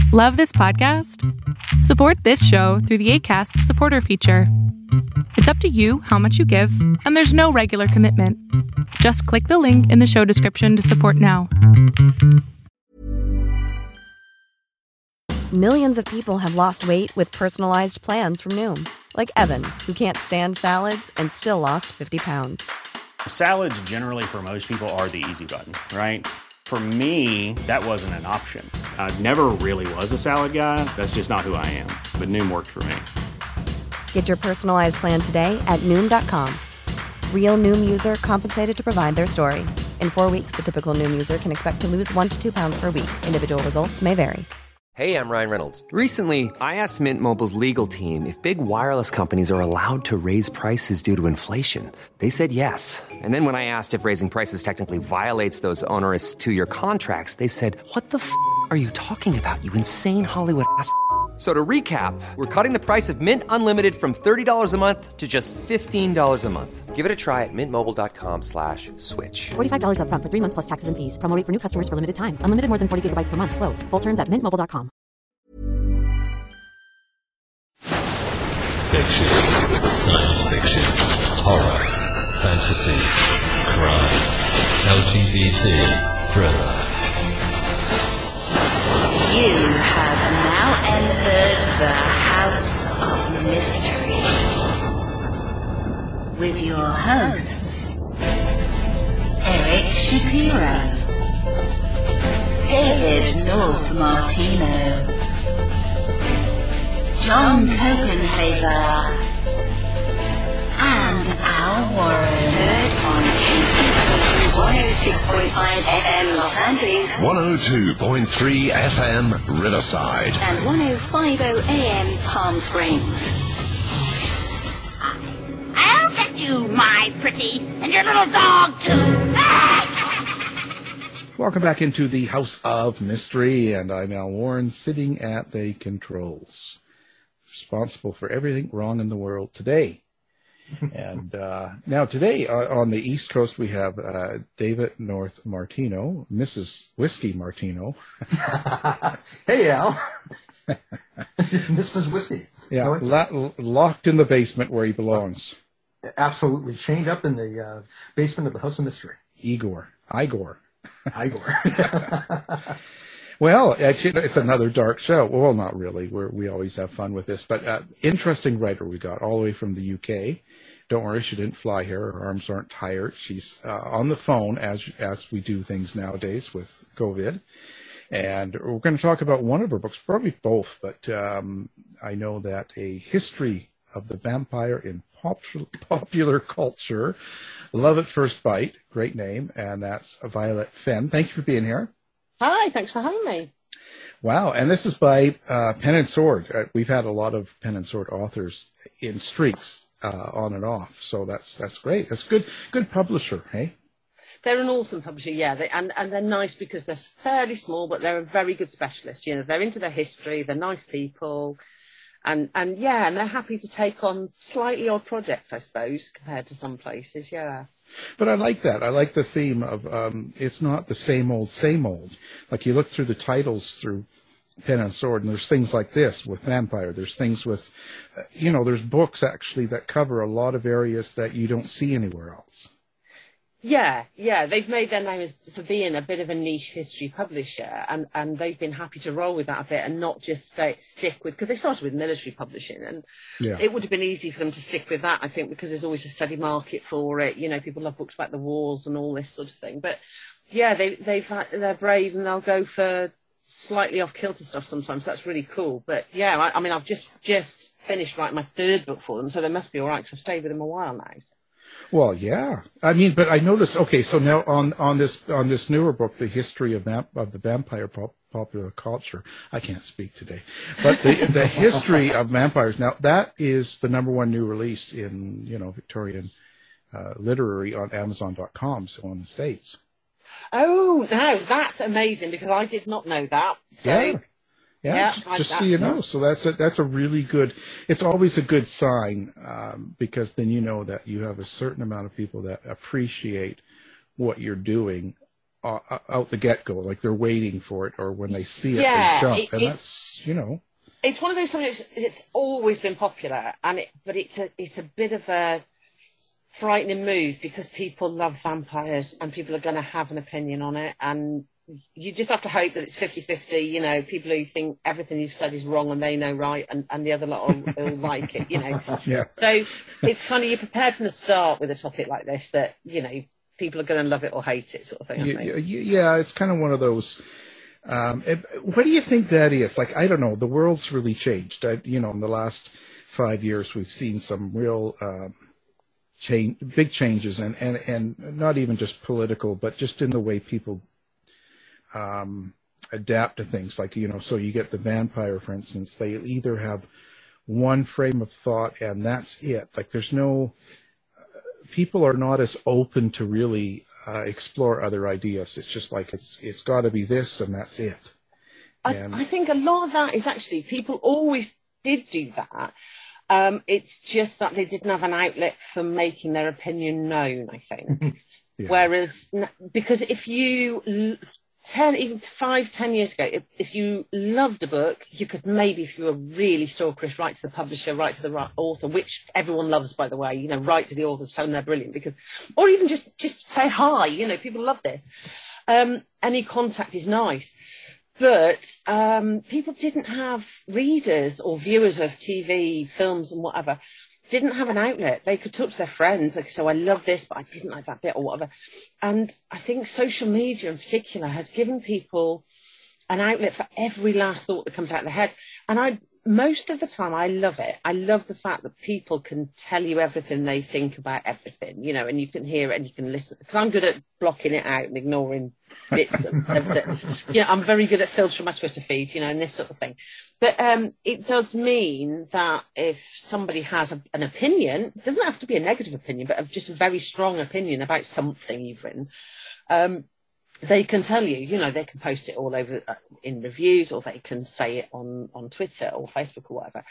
Love this podcast? Support this show through the Acast supporter feature. It's up to you how much you give, and there's no regular commitment. Just click the link in the show description to support now. Millions of people have lost weight with personalized plans from Noom. Like Evan, who can't stand salads and still lost 50 pounds. Salads generally for most people are the easy button, right? For me, that wasn't an option. I never really was a salad guy. That's just not who I am. But Noom worked for me. Get your personalized plan today at Noom.com. Real Noom user compensated to provide their story. In 4 weeks, the typical Noom user can expect to lose 1 to 2 pounds per week. Individual results may vary. Hey, I'm Ryan Reynolds. Recently, I asked Mint Mobile's legal team if big wireless companies are allowed to raise prices due to inflation. They said yes. And then when I asked if raising prices technically violates those onerous 2-year contracts, they said, "What the f*** are you talking about, you insane Hollywood ass?" So to recap, we're cutting the price of Mint Unlimited from $30 a month to just $15 a month. Give it a try at mintmobile.com/switch. $45 up front for 3 months plus taxes and fees. Promo rate for new customers for limited time. Unlimited more than 40 gigabytes per month. Slows full terms at mintmobile.com. Fiction, science fiction, horror, fantasy, crime, LGBT, thriller. You have now entered the House of Mystery with your hosts, Eric Shapiro, David North Martino, John Copenhaver, and Al Warren. Heard on KCOO 106.5 FM Los Angeles, 102.3 FM Riverside, and 105.0 AM Palm Springs. I'll get you, my pretty, and your little dog, too. Welcome back into the House of Mystery, and I'm Al Warren, sitting at the controls, responsible for everything wrong in the world today. And now today on the East Coast we have David North Martino, Mrs. Whiskey Martino. Hey, Al. Mrs. Whiskey. Yeah, locked in the basement where he belongs. Absolutely. Chained up in the basement of the House of Mystery. Igor. Well, actually, it's another dark show. Well, not really. We always have fun with this. But interesting writer we got all the way from the UK. Don't worry, she didn't fly here. Her arms aren't tired. She's on the phone as we do things nowadays with COVID. And we're going to talk about one of her books, probably both. But I know that A History of the Vampire in Popular Culture, Love at First Bite, great name. And that's Violet Fenn. Thank you for being here. Hi, thanks for having me. Wow, and this is by Pen and Sword. We've had a lot of Pen and Sword authors in streaks on and off, so that's great. That's good publisher, hey? They're an awesome publisher, yeah, and they're nice because they're fairly small, but they're a very good specialist. You know, they're into their history, they're nice people, and they're happy to take on slightly odd projects, I suppose, compared to some places, yeah. But I like that. I like the theme of it's not the same old. Like you look through the titles through Pen and Sword, and there's things like this with Vampire. There's things with, there's books actually that cover a lot of areas that you don't see anywhere else. Yeah, they've made their name for being a bit of a niche history publisher, and they've been happy to roll with that a bit and not just stick with, because they started with military publishing, and it would have been easy for them to stick with that, I think, because there's always a steady market for it. You know, people love books about the wars and all this sort of thing. But yeah, they're brave and they'll go for slightly off-kilter stuff sometimes. That's really cool. But yeah, I mean, I've just finished writing my third book for them, so they must be all right because I've stayed with them a while now. So. Well, yeah. I mean, but I noticed. Okay, so now on this newer book, The History of the Vampire Popular Culture. I can't speak today, but the history of vampires. Now that is the #1 new release in Victorian literary on Amazon.com, so in the States. Oh, no, that's amazing because I did not know that. So. Yeah, just so you know. So that's a really good. It's always a good sign because then you know that you have a certain amount of people that appreciate what you're doing, out the get-go, like they're waiting for it, or when they see it, they jump. And that's, It's one of those things. It's always been popular, but it's a bit of a frightening move because people love vampires and people are going to have an opinion on it, and you just have to hope that it's 50-50. People who think everything you've said is wrong and they know right, and the other lot will like it. Yeah. So it's kind of, you're prepared from the start with a topic like this that people are going to love it or hate it, sort of thing. Yeah, it's kind of one of those. What do you think that is? Like, I don't know. The world's really changed. In the last 5 years, we've seen some real big changes, and not even just political, but just in the way people adapt to things. Like, so you get the vampire, for instance. They either have one frame of thought, and that's it. Like, there's no. People are not as open to really explore other ideas. It's just like it's got to be this, and that's it. I think a lot of that is actually, people always did do that. It's just that they didn't have an outlet for making their opinion known, I think. Yeah. Whereas, because if you 5-10 years ago, if you loved a book, you could maybe, if you were really stalkerish, write to the publisher, write to the author, which everyone loves, by the way, write to the authors, tell them they're brilliant, or even just say hi, people love this. Any contact is nice. But people didn't have readers or viewers of TV, films and whatever, didn't have an outlet. They could talk to their friends, like, so I love this, but I didn't like that bit or whatever. And I think social media in particular has given people an outlet for every last thought that comes out of their head. And most of the time, I love it. I love the fact that people can tell you everything they think about everything, and you can hear it and you can listen. Because I'm good at blocking it out and ignoring bits of it. I'm very good at filtering my Twitter feed, and this sort of thing. But it does mean that if somebody has an opinion, it doesn't have to be a negative opinion, but just a very strong opinion about something you've written, they can tell you, they can post it all over in reviews, or they can say it on Twitter or Facebook or whatever.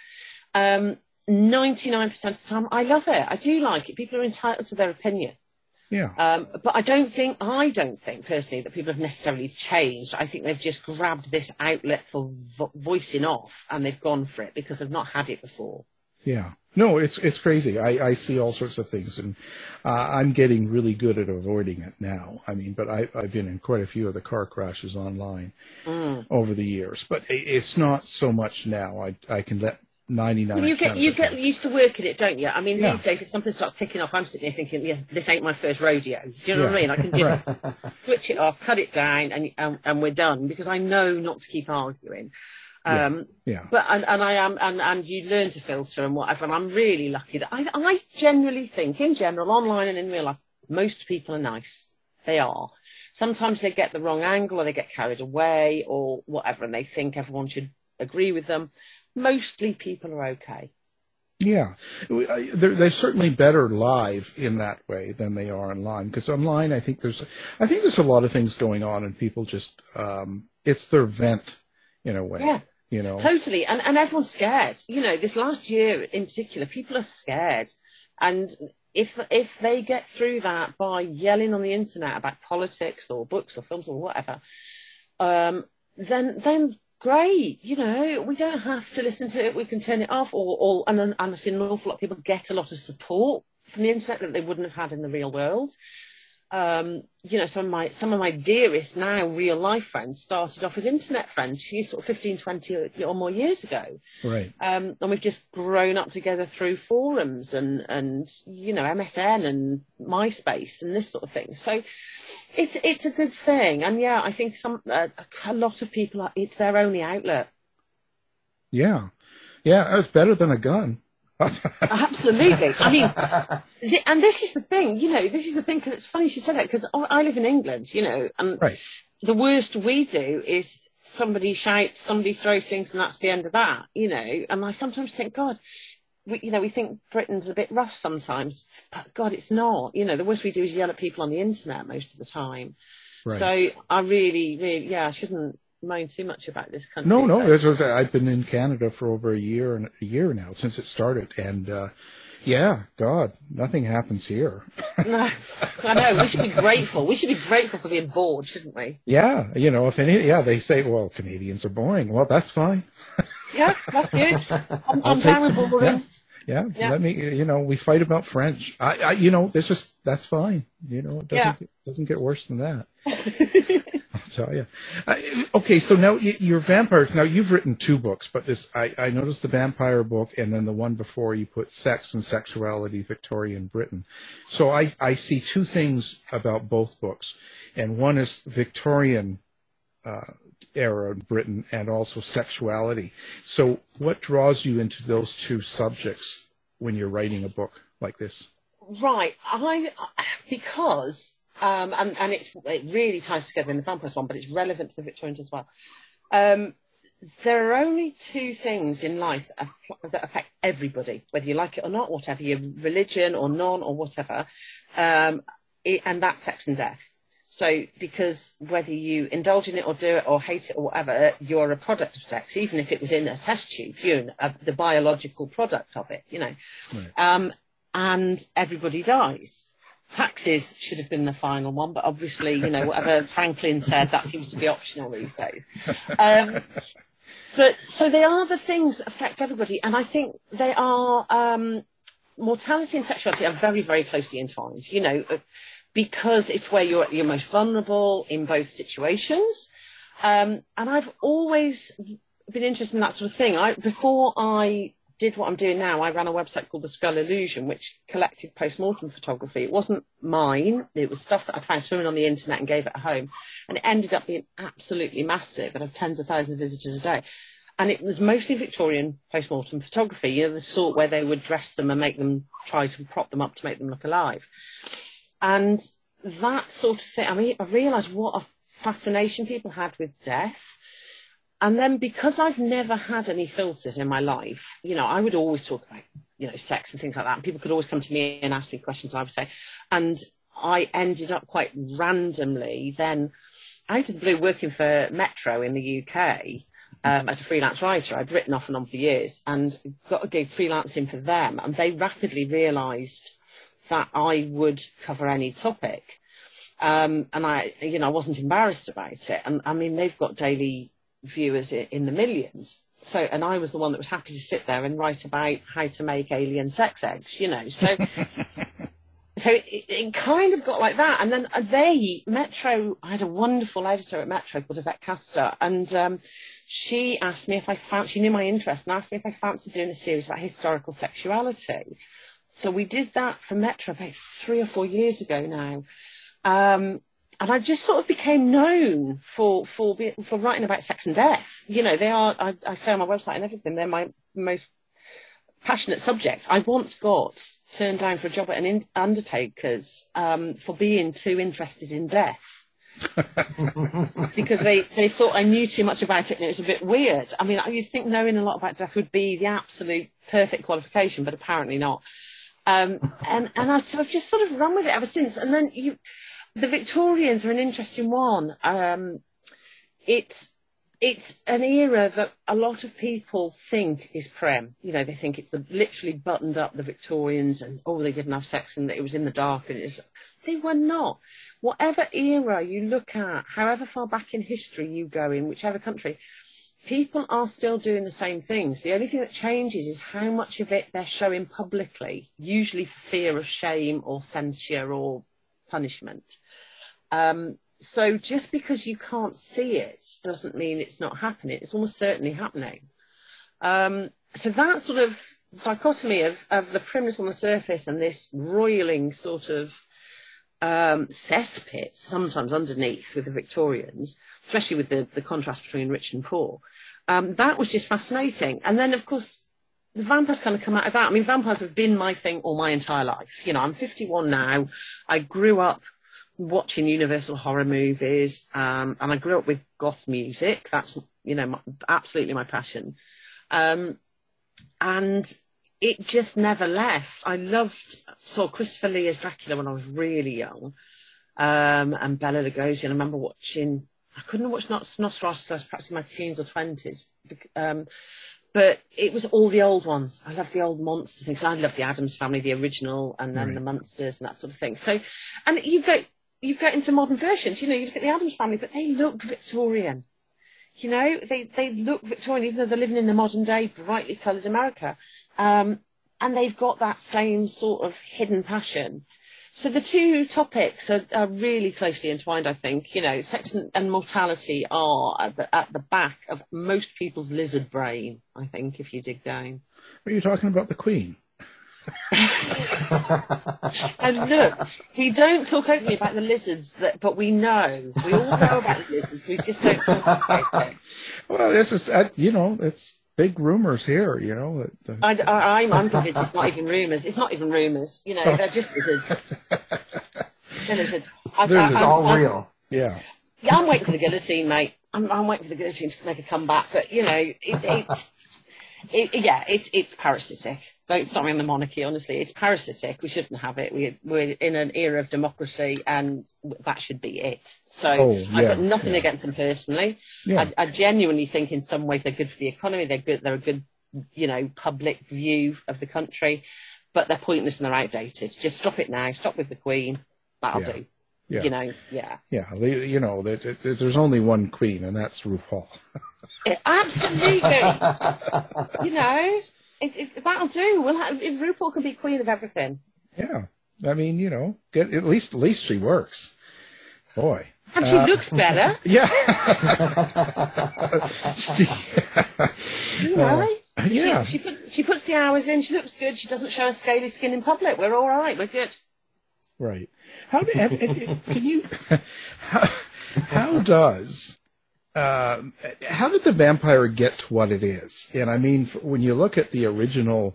99% of the time, I love it. I do like it. People are entitled to their opinion. Yeah. But I don't think personally that people have necessarily changed. I think they've just grabbed this outlet for voicing off, and they've gone for it because they've not had it before. Yeah. No, it's crazy. I see all sorts of things, and I'm getting really good at avoiding it now. I mean, but I've been in quite a few of the car crashes online over the years, but it's not so much now. I can let 99%. You get used to working it, don't you? I mean, these days, if something starts ticking off, I'm sitting there thinking, yeah, this ain't my first rodeo. Do you know what I mean? I can just switch it off, cut it down, and we're done, because I know not to keep arguing. But I am, and you learn to filter and whatever. And I'm really lucky that I generally think, in general, online and in real life, most people are nice. They are. Sometimes they get the wrong angle, or they get carried away, or whatever, and they think everyone should agree with them. Mostly people are okay. Yeah, they're certainly better live in that way than they are online. Because online, I think there's a lot of things going on, and people just it's their vent in a way. Yeah, totally. And everyone's scared. This last year in particular, people are scared, and if they get through that by yelling on the internet about politics or books or films or whatever, then great, we don't have to listen to it. We can turn it off, and I've seen an awful lot of people get a lot of support from the internet that they wouldn't have had in the real world. Some of my dearest now real life friends started off as internet friends, sort of 15, 20 or more years ago. Right. And we've just grown up together through forums and MSN and MySpace and this sort of thing. So it's a good thing. And yeah, I think a lot of people it's their only outlet. Yeah. Yeah, it's better than a gun. Absolutely. I mean, and this is the thing, because it's funny she said that, because I live in England, and the worst we do is somebody shouts, somebody throws things, and that's the end of that, and I sometimes think, God, we think Britain's a bit rough sometimes, but God, it's not. The worst we do is yell at people on the internet most of the time. Right. So I really, I shouldn't moan too much about this country. No. I've been in Canada for over a year now since it started, and Yeah, God, nothing happens here. No, I know. We should be grateful. We should be grateful for being bored, shouldn't we? Yeah, they say, well, Canadians are boring. Well, that's fine. Yeah, that's good. I'm down with boring. Yeah. Let me, we fight about French. That's fine. It doesn't get worse than that. I'll tell you. Okay, so now your vampires. Now you've written 2 books, but I noticed the vampire book, and then the one before you put Sex and Sexuality, Victorian Britain. So I see 2 things about both books, and one is Victorian era in Britain and also sexuality. So what draws you into those 2 subjects when you're writing a book like this? Right, because it really ties together in the vampires one, but it's relevant to the Victorians as well. There are only 2 things in life that affect everybody, whether you like it or not, whatever your religion or none or whatever, and that's sex and death. So, because whether you indulge in it or do it or hate it or whatever, you're a product of sex, even if it was in a test tube, the biological product of it, Right. And everybody dies. Taxes should have been the final one, but obviously, whatever Franklin said, that seems to be optional these days. But so they are the things that affect everybody, and I think they are, mortality and sexuality are very, very closely entwined, because it's where you're most vulnerable in both situations. And I've always been interested in that sort of thing. Before I did what I'm doing now, I ran a website called The Skull Illusion, which collected post-mortem photography. It wasn't mine. It was stuff that I found swimming on the internet and gave it a home. And it ended up being absolutely massive. I'd have tens of thousands of visitors a day. And it was mostly Victorian post-mortem photography, the sort where they would dress them and try to prop them up to make them look alive. And that sort of thing, I realised what a fascination people had with death. And then because I've never had any filters in my life, I would always talk about, sex and things like that. And people could always come to me and ask me questions, I would say. And I ended up quite randomly then out of the blue working for Metro in the UK as a freelance writer. I'd written off and on for years and got a gig freelancing for them. And they rapidly realised that I would cover any topic. And I wasn't embarrassed about it. And they've got daily viewers in the millions. So, and I was the one that was happy to sit there and write about how to make alien sex eggs, So, so it kind of got like that. And then Metro, I had a wonderful editor at Metro called Yvette Castor. And she asked me she knew my interest and asked me if I fancied doing a series about historical sexuality. So we did that for Metro about 3 or 4 years ago now. And I just sort of became known for writing about sex and death. They are, I say on my website and everything, they're my most passionate subject. I once got turned down for a job at an undertaker's for being too interested in death. Because they thought I knew too much about it and it was a bit weird. You'd think knowing a lot about death would be the absolute perfect qualification, but apparently not. And I've just sort of run with it ever since. And then the Victorians are an interesting one. It's an era that a lot of people think is prim. They think it's literally buttoned up the Victorians and, they didn't have sex and it was in the dark. And they were not. Whatever era you look at, however far back in history you go in, whichever country, people are still doing the same things. The only thing that changes is how much of it they're showing publicly, usually for fear of shame or censure or punishment. So just because you can't see it doesn't mean it's not happening. It's almost certainly happening. So that sort of dichotomy of the primness on the surface and this roiling sort of cesspit, sometimes underneath with the Victorians, especially with the contrast between rich and poor, that was just fascinating. And then, of course, the vampires kind of come out of that. Vampires have been my thing all my entire life. I'm 51 now. I grew up watching Universal horror movies, and I grew up with goth music. That's, absolutely my passion. And it just never left. I saw Christopher Lee as Dracula when I was really young, and Bela Lugosi. And I remember I couldn't watch Nosferatu perhaps in my teens or 20s But it was all the old ones. I love the old monster things. I love the Addams Family, the original, and then the Munsters and that sort of thing. So, and you get into modern versions. You look at the Addams Family, but they look Victorian. They look Victorian, even though they're living in the modern day, brightly coloured America. And they've got that same sort of hidden passion. So the two topics are really closely entwined, I think. Sex and mortality are at the back of most people's lizard brain, I think, if you dig down. Are you talking about the Queen? And look, we don't talk openly about the lizards, but we all know about the lizards. We just don't talk about it. Well, it's just, it's big rumours here, I'm convinced it's not even rumours. It's not even rumours. They're just lizards. They're lizards. It's all real. Yeah. Yeah, I'm waiting for the guillotine, mate. I'm waiting for the guillotine to make a comeback. But it's parasitic. Don't start me on the monarchy, honestly. It's parasitic. We shouldn't have it. We're in an era of democracy, and that should be it. So I've got nothing against them personally. Yeah. I genuinely think in some ways they're good for the economy. They're a good, public view of the country, but they're pointless and they're outdated. Just stop it now. Stop with the Queen. That'll do. Yeah. Yeah. There's only one Queen, and that's RuPaul. Absolutely. That'll do. RuPaul can be queen of everything. Yeah, I mean, at least she works. Boy, and she looks better. Yeah. Yeah. She puts the hours in. She looks good. She doesn't show her scaly skin in public. We're all right. We're good. Right. How did the vampire get to what it is? And I mean, when you look at the original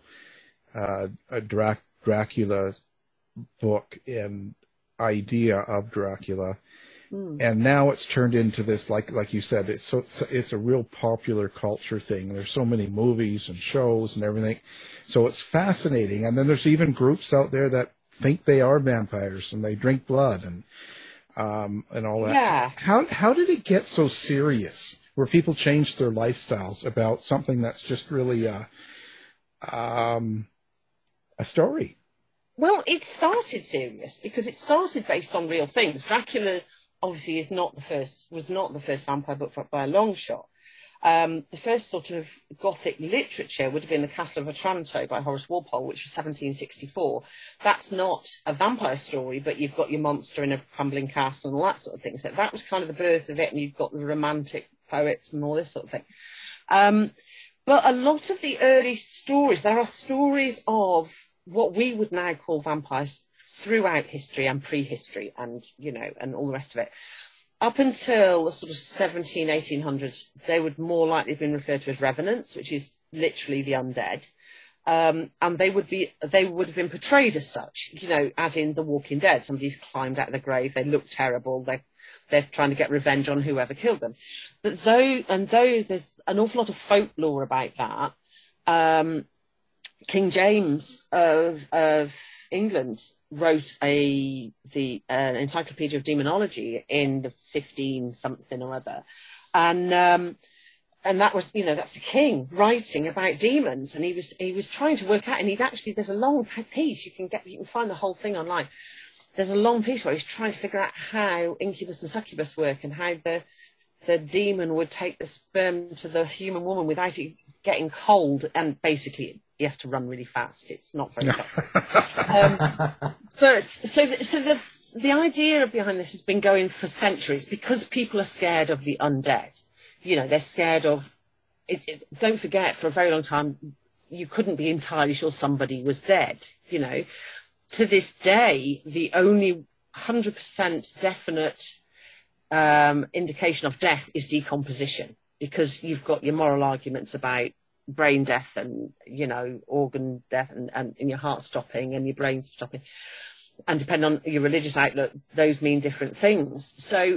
Dracula book and idea of Dracula, and now it's turned into this, like you said, it's a real popular culture thing. There's so many movies and shows and everything, so it's fascinating. And then there's even groups out there that think they are vampires and they drink blood and all that. Yeah. How did it get so serious, where people change their lifestyles about something that's just really a story? Well, it started serious because it started based on real things. Dracula obviously was not the first vampire book by a long shot. The first sort of Gothic literature would have been The Castle of Otranto by Horace Walpole, which was 1764. That's not a vampire story, but you've got your monster in a crumbling castle and all that sort of thing. So that was kind of the birth of it, and you've got the romantic poets and all this sort of thing. But a lot of the early stories, there are stories of what we would now call vampires throughout history and prehistory and, and all the rest of it. Up until the sort of 1800s, they would more likely have been referred to as revenants, which is literally the undead. And they would have been portrayed as such, as in The Walking Dead. Somebody's climbed out of the grave, they look terrible, they're trying to get revenge on whoever killed them. But though there's an awful lot of folklore about that, King James of England wrote an encyclopedia of demonology in the 15 something or other, and that was that's the king writing about demons, and he was trying to work out, and there's a long piece you can find the whole thing online. There's a long piece where he's trying to figure out how incubus and succubus work and how the demon would take the sperm to the human woman without it getting cold, and basically he has to run really fast. It's not very fast. But so the idea behind this has been going for centuries because people are scared of the undead. They're scared of it. Don't forget, for a very long time, you couldn't be entirely sure somebody was dead. To this day, the only 100% definite indication of death is decomposition, because you've got your moral arguments about brain death and organ death and your heart stopping and your brain stopping, and depending on your religious outlook, those mean different things. So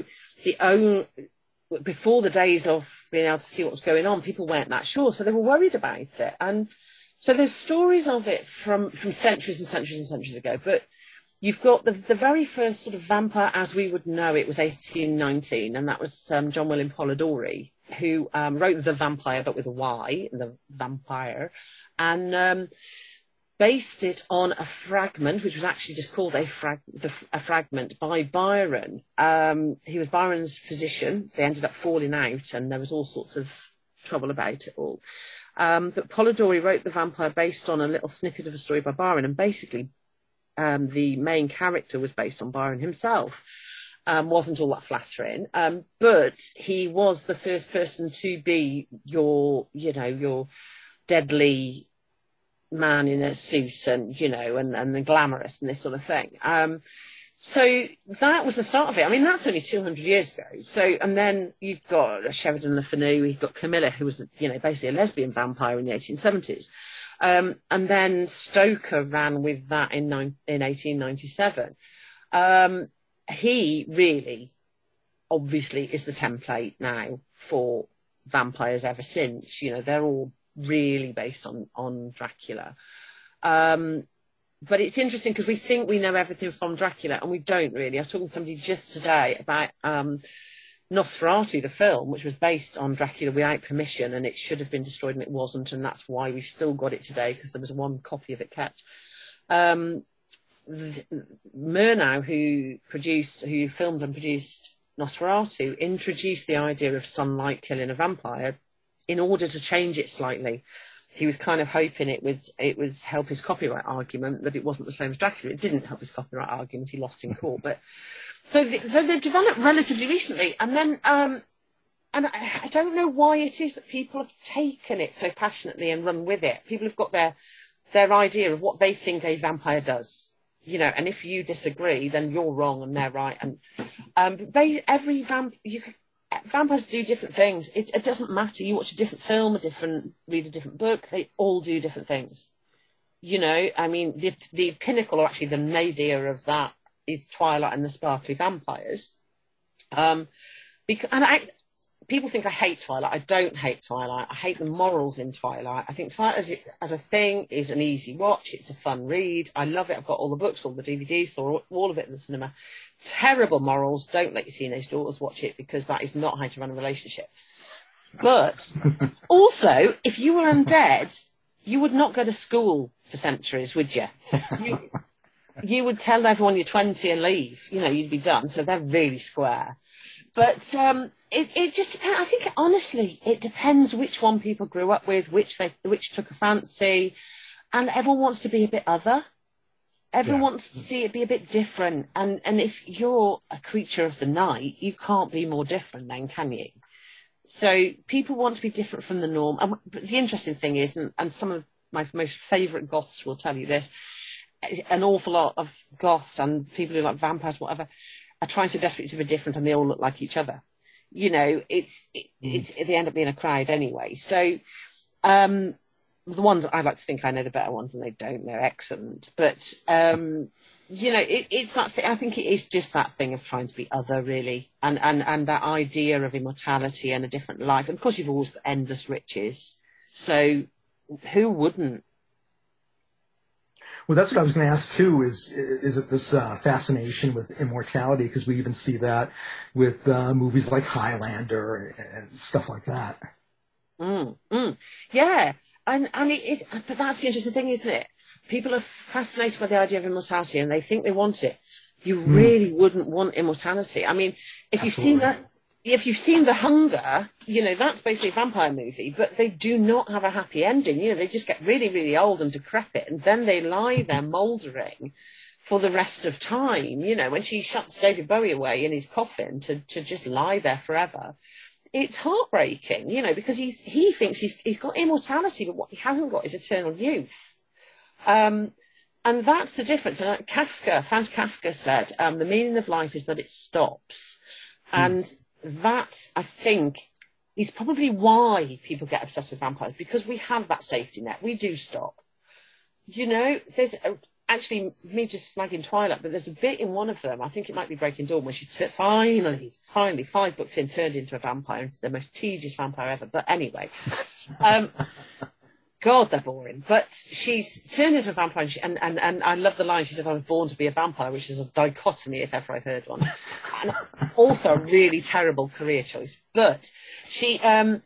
before the days of being able to see what was going on, people weren't that sure, so they were worried about it. And so there's stories of it from centuries and centuries and centuries ago. But you've got the very first sort of vampire as we would know it was 1819, and that was John William Polidori, who wrote The Vampire, but with a Y, The Vampire, and based it on a fragment, which was actually just called a fragment by Byron. He was Byron's physician. They ended up falling out, and there was all sorts of trouble about it all. But Polidori wrote The Vampire based on a little snippet of a story by Byron, and basically the main character was based on Byron himself. Wasn't all that flattering, but he was the first person to be your deadly man in a suit and the glamorous and this sort of thing. So that was the start of it. I mean, that's only 200 years ago. So, and then you've got Sheridan Le Fanu, you've got Camilla, who was, basically a lesbian vampire in the 1870s. And then Stoker ran with that in 1897. He really, obviously, is the template now for vampires ever since. They're all really based on Dracula. But it's interesting because we think we know everything from Dracula, and we don't really. I was talking to somebody just today about Nosferatu, the film, which was based on Dracula without permission, and it should have been destroyed, and it wasn't, and that's why we've still got it today, because there was one copy of it kept. Murnau, who filmed and produced Nosferatu, introduced the idea of sunlight killing a vampire in order to change it slightly. He was kind of hoping it would help his copyright argument, that it wasn't the same as Dracula. It didn't help his copyright argument. He lost in court. But so they've developed relatively recently, and then and I don't know why it is that people have taken it so passionately and run with it. People have got their idea of what they think a vampire does, and if you disagree, then you're wrong and they're right. And vampires do different things. It doesn't matter. You watch a different film, read a different book. They all do different things. I mean, the pinnacle, or actually the nadir of that, is Twilight and the Sparkly Vampires. People think I hate Twilight. I don't hate Twilight. I hate the morals in Twilight. I think Twilight as a thing is an easy watch. It's a fun read. I love it. I've got all the books, all the DVDs, saw all of it in the cinema. Terrible morals. Don't let your teenage daughters watch it, because that is not how to run a relationship. But also, if you were undead, you would not go to school for centuries, would you? You would tell everyone you're 20 and leave. You'd be done. So they're really square. But it just depends. I think, honestly, it depends which one people grew up with, which took a fancy, and everyone wants to be a bit other. Everyone wants to see it be a bit different. And if you're a creature of the night, you can't be more different then, can you? So people want to be different from the norm. But the interesting thing is, and some of my most favourite goths will tell you this, an awful lot of goths and people who like vampires, whatever, are trying so desperately to be different, and they all look like each other. They end up being a crowd anyway. So the ones I like to think I know the better ones, and they don't. They're excellent. But it's that thing. I think it is just that thing of trying to be other, really, and that idea of immortality and a different life. And of course, you've always got endless riches. So who wouldn't? Well, that's what I was going to ask too. Is it this fascination with immortality? Because we even see that with movies like Highlander and stuff like that. Yeah, and it is. But that's the interesting thing, isn't it? People are fascinated by the idea of immortality, and they think they want it. You really wouldn't want immortality. I mean, if you've seen that. If you've seen The Hunger, that's basically a vampire movie, but they do not have a happy ending. They just get really, really old and decrepit, and then they lie there mouldering for the rest of time. When she shuts David Bowie away in his coffin to just lie there forever, it's heartbreaking, because he thinks he's got immortality, but what he hasn't got is eternal youth. And that's the difference. And Franz Kafka said, the meaning of life is that it stops. And that, I think, is probably why people get obsessed with vampires, because we have that safety net. We do stop. There's actually, me just snagging Twilight, but there's a bit in one of them, I think it might be Breaking Dawn, where she finally, 5 books in, turned into a vampire, the most tedious vampire ever. But anyway, God, they're boring. But she's turned into a vampire, and I love the line. She says, "I was born to be a vampire," which is a dichotomy, if ever I've heard one. and also a really terrible career choice. But she ponders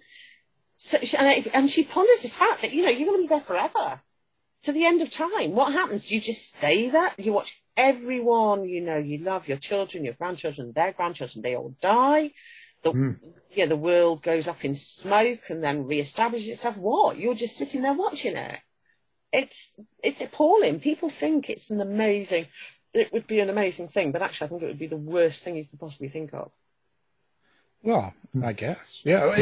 this fact that, you're going to be there forever, to the end of time. What happens? Do you just stay there? You watch everyone you love, your children, your grandchildren, their grandchildren, they all die. The world goes up in smoke and then reestablishes itself. What? You're just sitting there watching it. It's appalling. People think it would be an amazing thing, but actually I think it would be the worst thing you could possibly think of. Well, I guess, yeah.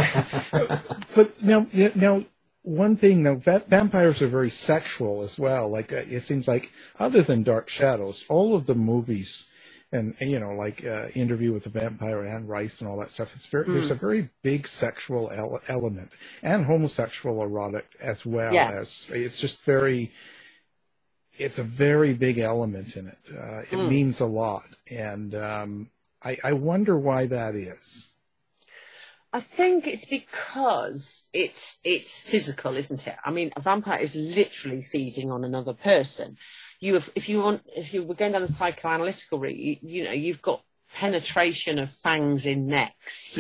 But now, one thing, though, vampires are very sexual as well. Like, it seems like, other than Dark Shadows, all of the movies, and like Interview with the Vampire, Anne Rice, and all that stuff, there's a very big sexual element, and homosexual erotic as well. As it's just it's a very big element in it. It means a lot, and I wonder why that is. I think it's because it's physical, isn't it? I mean, a vampire is literally feeding on another person. If you were going down the psychoanalytical route, you've got penetration of fangs in necks.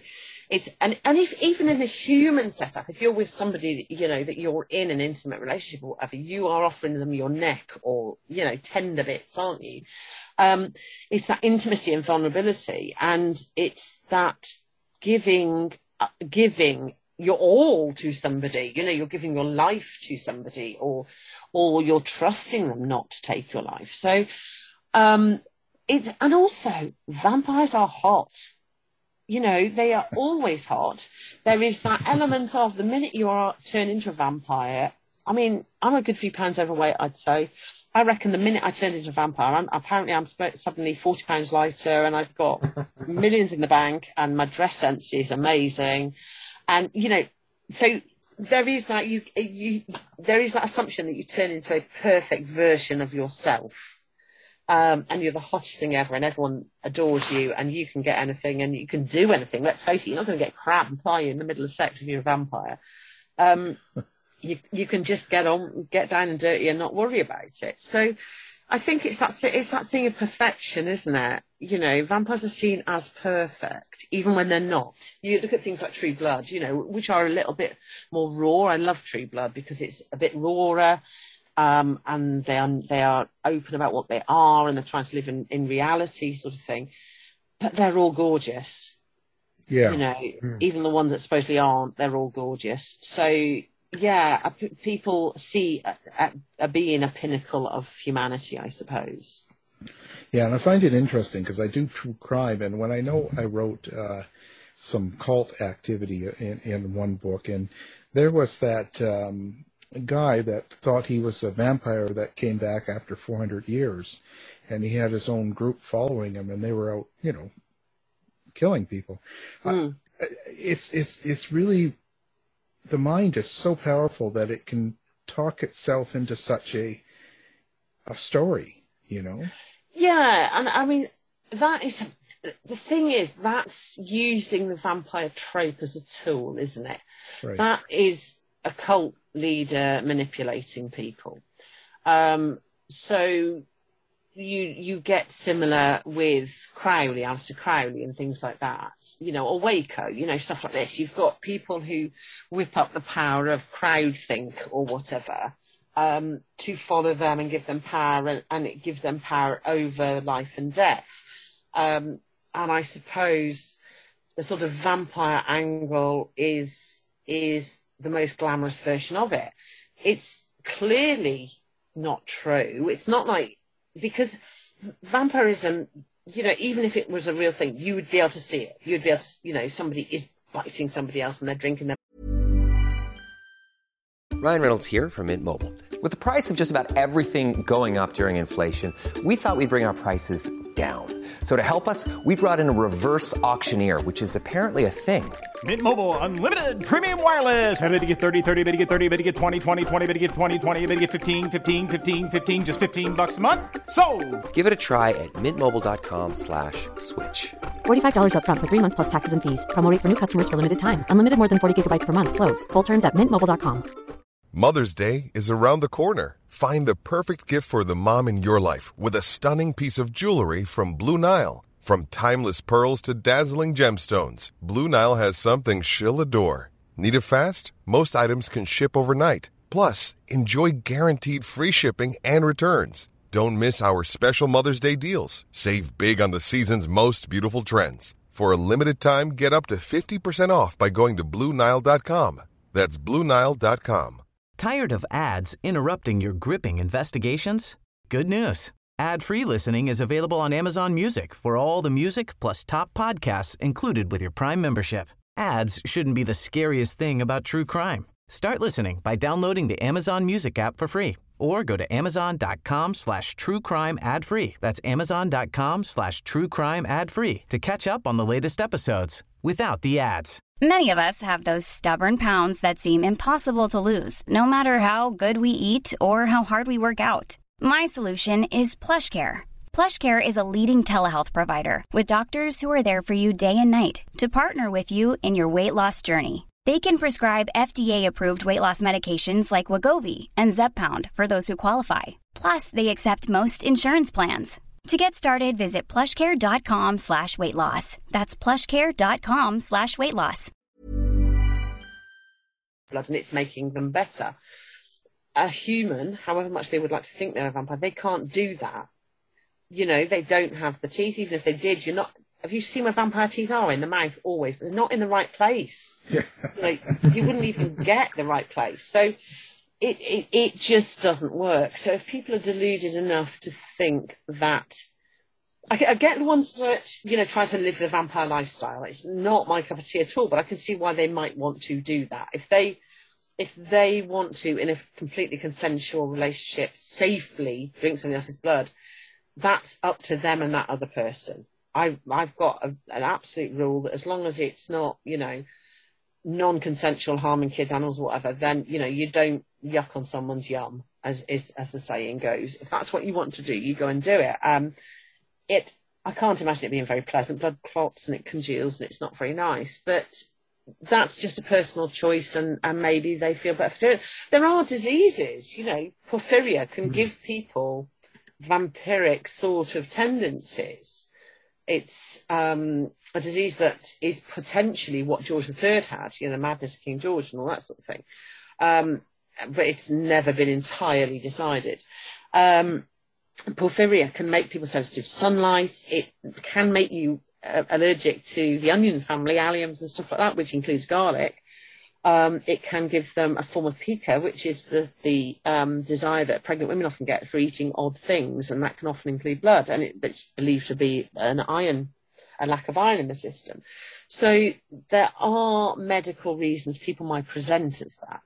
If even in a human setup, if you're with somebody that you're in an intimate relationship or whatever, you are offering them your neck or tender bits, aren't you? It's that intimacy and vulnerability, and it's that giving your all to somebody. You're giving your life to somebody, or you're trusting them not to take your life. So and also vampires are hot. They are always hot. There is that element of the minute you turn into a vampire. I mean, I'm a good few pounds overweight, I'd say. I reckon the minute I turned into a vampire, I'm suddenly 40 pounds lighter, and I've got millions in the bank, and my dress sense is amazing. And, so there is that there is that assumption that you turn into a perfect version of yourself. And you're the hottest thing ever, and everyone adores you, and you can get anything, and you can do anything. Let's face it, you're not going to get crab and pie in the middle of sex if you're a vampire. You can just get down and dirty and not worry about it. So I think it's that thing of perfection, isn't it? Vampires are seen as perfect, even when they're not. You look at things like True Blood, which are a little bit more raw. I love True Blood because it's a bit rawer. And they are open about what they are, and they're trying to live in reality, sort of thing. But they're all gorgeous. Yeah. Even the ones that supposedly aren't, they're all gorgeous. So yeah, people see a being a pinnacle of humanity, I suppose. Yeah, and I find it interesting because I do true crime, and when I wrote some cult activity in one book, and there was that guy that thought he was a vampire that came back after 400 years, and he had his own group following him, and they were out, killing people. It's really, the mind is so powerful that it can talk itself into such a story, Yeah, and I mean, that is, the thing is, that's using the vampire trope as a tool, isn't it? Right. That is a cult leader manipulating people. So you get similar with Crowley, Aleister Crowley, and things like that, or Waco, stuff like this. You've got people who whip up the power of crowdthink or whatever to follow them and give them power, and it gives them power over life and death. And I suppose the sort of vampire angle is the most glamorous version of it. It's clearly not true. It's not like, because vampirism, even if it was a real thing, you would be able to see it. You'd be able to, somebody is biting somebody else and they're drinking them. Ryan Reynolds here from Mint Mobile. With the price of just about everything going up during inflation, we thought we'd bring our prices down. So to help us, we brought in a reverse auctioneer, which is apparently a thing. Mint Mobile Unlimited Premium Wireless. How to get 30, 30, how to get 30, how to get 20, 20, 20, how to get 20, 20, how to get 15, 15, 15, 15, just $15 a month? Sold! Give it a try at mintmobile.com/switch. $45 up front for 3 months plus taxes and fees. Promo rate for new customers for limited time. Unlimited more than 40 gigabytes per month. Slows full terms at mintmobile.com. Mother's Day is around the corner. Find the perfect gift for the mom in your life with a stunning piece of jewelry from Blue Nile. From timeless pearls to dazzling gemstones, Blue Nile has something she'll adore. Need it fast? Most items can ship overnight. Plus, enjoy guaranteed free shipping and returns. Don't miss our special Mother's Day deals. Save big on the season's most beautiful trends. For a limited time, get up to 50% off by going to BlueNile.com. That's BlueNile.com. Tired of ads interrupting your gripping investigations? Good news. Ad-free listening is available on Amazon Music for all the music plus top podcasts included with your Prime membership. Ads shouldn't be the scariest thing about true crime. Start listening by downloading the Amazon Music app for free or go to amazon.com/truecrime ad-free. That's amazon.com/truecrime ad-free to catch up on the latest episodes without the ads. Many of us have those stubborn pounds that seem impossible to lose, no matter how good we eat or how hard we work out. My solution is PlushCare. PlushCare is a leading telehealth provider with doctors who are there for you day and night to partner with you in your weight loss journey. They can prescribe FDA-approved weight loss medications like Wegovy and Zepbound for those who qualify. Plus, they accept most insurance plans. To get started, visit plushcare.com/weightloss. That's plushcare.com/weightloss. Blood, and it's making them better. A human, however much they would like to think they're a vampire, they can't do that. You know, they don't have the teeth. Even if they did, you're not. Have you seen where vampire teeth are? In the mouth, always. They're not in the right place. Like, you wouldn't even get the right place. So it just doesn't work. So if people are deluded enough to think that, I get the ones that, you know, try to live the vampire lifestyle. It's not my cup of tea at all, but I can see why they might want to do that. If they want to, in a completely consensual relationship, safely drink somebody else's blood, that's up to them and that other person. I've got an absolute rule that as long as it's not, you know, non-consensual, harming kids, animals, whatever, then, you know, you don't yuck on someone's yum, as the saying goes. If that's what you want to do, you go and do it. I can't imagine it being very pleasant. Blood clots and it congeals and it's not very nice, but that's just a personal choice, and maybe they feel better for doing it. There are diseases, you know, porphyria can give people vampiric sort of tendencies. It's a disease that is potentially what George III had, you know, the madness of King George and all that sort of thing. But it's never been entirely decided. Porphyria can make people sensitive to sunlight. It can make you allergic to the onion family, alliums and stuff like that, which includes garlic. It can give them a form of pica, which is the desire that pregnant women often get for eating odd things, and that can often include blood, and it's believed to be a lack of iron in the system. So there are medical reasons people might present as that.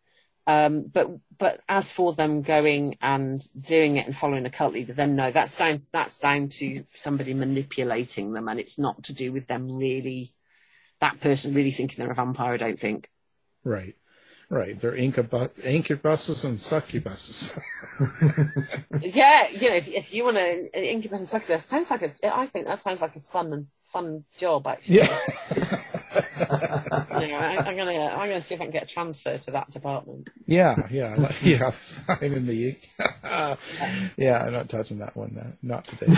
But as for them going and doing it and following a cult leader, then no, that's down to somebody manipulating them, and it's not to do with them really, that person really thinking they're a vampire, I don't think. Right. They're incubuses and succubuses. Yeah, you know, if you want to incubus and succubus, I think that sounds like a fun job, actually. Yeah. You know, I'm gonna see if I can get a transfer to that department. Yeah. I'm in the I'm not touching that one. Not today.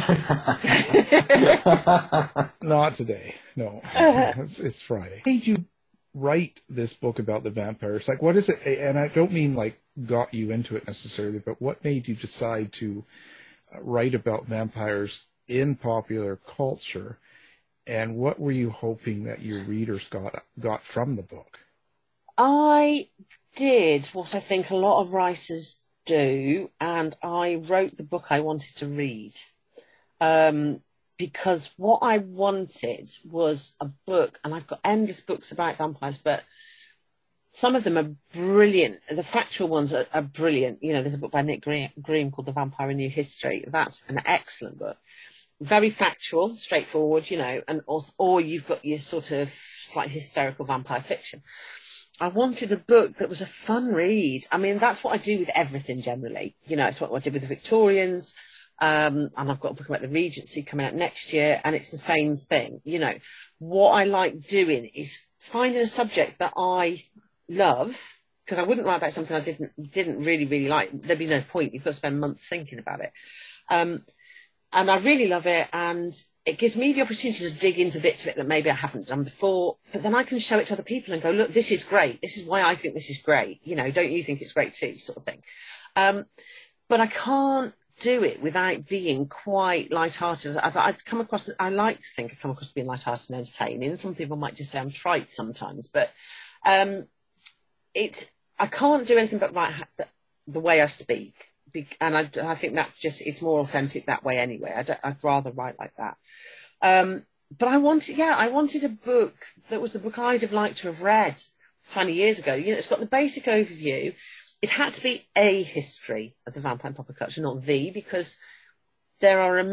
Not today. No, it's Friday. Why did you write this book about the vampires? Like, what is it? And I don't mean like got you into it necessarily, but what made you decide to write about vampires in popular culture? And what were you hoping that your readers got from the book? I did what I think a lot of writers do, and I wrote the book I wanted to read. Because what I wanted was a book, and I've got endless books about vampires, but some of them are brilliant. The factual ones are brilliant. You know, there's a book by Nick Green called The Vampire: A New History. That's an excellent book. Very factual, straightforward, you know, and also, or you've got your sort of slightly hysterical vampire fiction. I wanted a book that was a fun read. I mean, that's what I do with everything generally. You know, it's what I did with the Victorians. And I've got a book about the Regency coming out next year, and it's the same thing. You know, what I like doing is finding a subject that I love, because I wouldn't write about something I didn't really like. There'd be no point. You've got to spend months thinking about it. And I really love it, and it gives me the opportunity to dig into bits of it that maybe I haven't done before, but then I can show it to other people and go, look, this is great. This is why I think this is great. You know, don't you think it's great too, sort of thing. But I can't do it without being quite light-hearted. I like to think I come across being light-hearted and entertaining. Some people might just say I'm trite sometimes, but I can't do anything but write the way I speak. And I think that it's more authentic that way anyway. I'd rather write like that. But I wanted a book that was the book I'd have liked to have read 20 years ago. You know, it's got the basic overview. It had to be a history of the vampire and popular culture, not because there are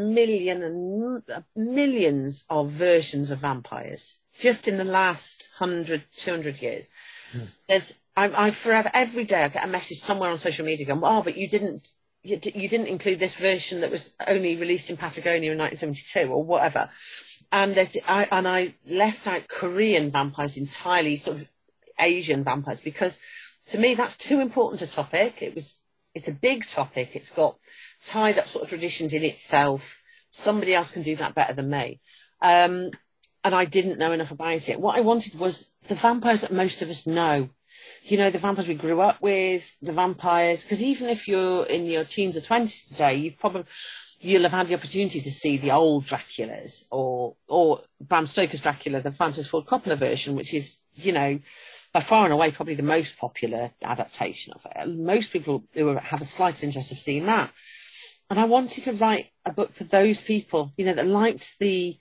millions of versions of vampires just in the last 100, 200 years. I forever, every day I get a message somewhere on social media going, oh, but you didn't include this version that was only released in Patagonia in 1972 or whatever. And I left out Korean vampires entirely, sort of Asian vampires, because to me that's too important a topic. It's a big topic. It's got tied up sort of traditions in itself. Somebody else can do that better than me. And I didn't know enough about it. What I wanted was the vampires that most of us know. You know, the vampires we grew up with, the vampires, because even if you're in your teens or 20s today, you'll have had the opportunity to see the old Draculas or Bram Stoker's Dracula, the Francis Ford Coppola version, which is, you know, by far and away probably the most popular adaptation of it. Most people who have a slight interest have seen that. And I wanted to write a book for those people, you know, that liked the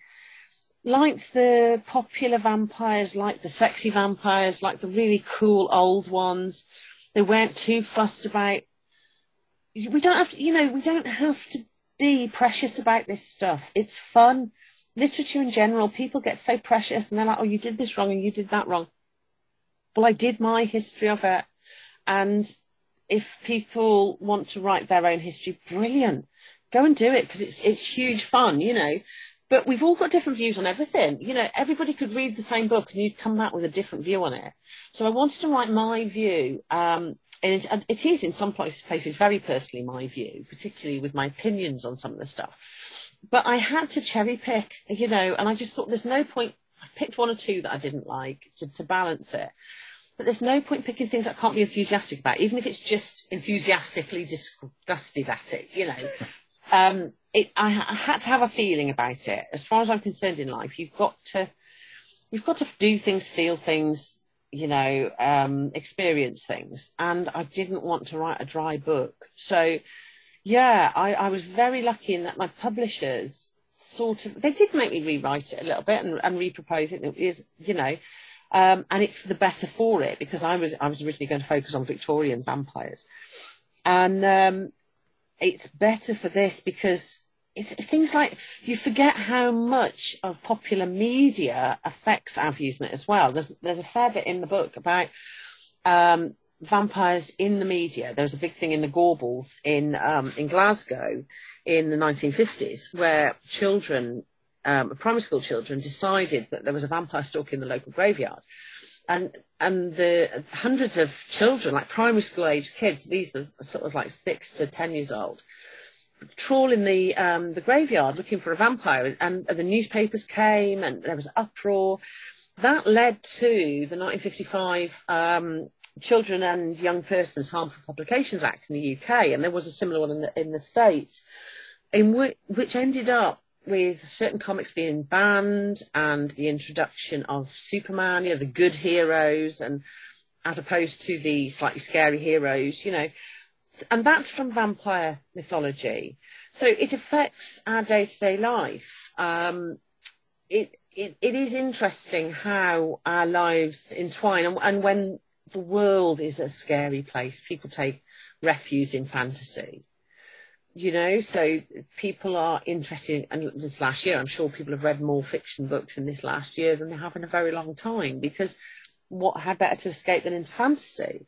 popular vampires, liked the sexy vampires, liked the really cool old ones. They weren't too fussed about. We don't have to be precious about this stuff. It's fun. Literature in general, people get so precious and they're like, oh, you did this wrong and you did that wrong. Well, I did my history of it. And if people want to write their own history, brilliant. Go and do it, because it's huge fun, you know. But we've all got different views on everything. You know, everybody could read the same book and you'd come back with a different view on it. So I wanted to write my view. And it is in some places very personally my view, particularly with my opinions on some of the stuff. But I had to cherry pick, you know, and I just thought there's no point. I picked one or two that I didn't like to balance it. But there's no point picking things I can't be enthusiastic about, even if it's just enthusiastically disgusted at it, you know. I had to have a feeling about it. As far as I'm concerned in life, you've got to do things, feel things, you know, experience things. And I didn't want to write a dry book. So, yeah, I was very lucky in that my publishers they did make me rewrite it a little bit and repropose it. And it is, you know, and it's for the better for it, because I was originally going to focus on Victorian vampires. And it's better for this because it's things like, you forget how much of popular media affects our views on it as well. There's a fair bit in the book about vampires in the media. There was a big thing in the Gorbals in Glasgow in the 1950s, where children, primary school children, decided that there was a vampire stalking the local graveyard. And the hundreds of children, like primary school age kids, these are sort of like 6 to 10 years old, trawling the graveyard looking for a vampire, and the newspapers came and there was an uproar. That led to the 1955 Children and Young Persons Harmful Publications Act in the UK, and there was a similar one in the States, which ended up with certain comics being banned and the introduction of Superman, you know, the good heroes, and as opposed to the slightly scary heroes, you know. And that's from vampire mythology. So it affects our day-to-day life. It is interesting how our lives entwine, and when the world is a scary place, people take refuge in fantasy. You know, so people are interested, and this last year, I'm sure people have read more fiction books in this last year than they have in a very long time, because what had better to escape than into fantasy?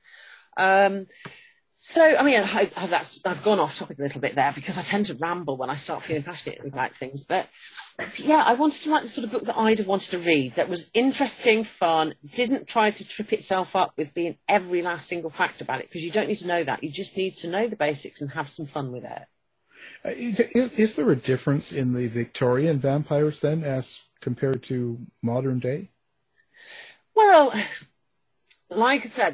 So, I mean, I've gone off topic a little bit there, because I tend to ramble when I start feeling passionate about things. But yeah, I wanted to write the sort of book that I'd have wanted to read, that was interesting, fun, didn't try to trip itself up with being every last single fact about it, because you don't need to know that. You just need to know the basics and have some fun with it. Is there a difference in the Victorian vampires then as compared to modern day? Well, like I said,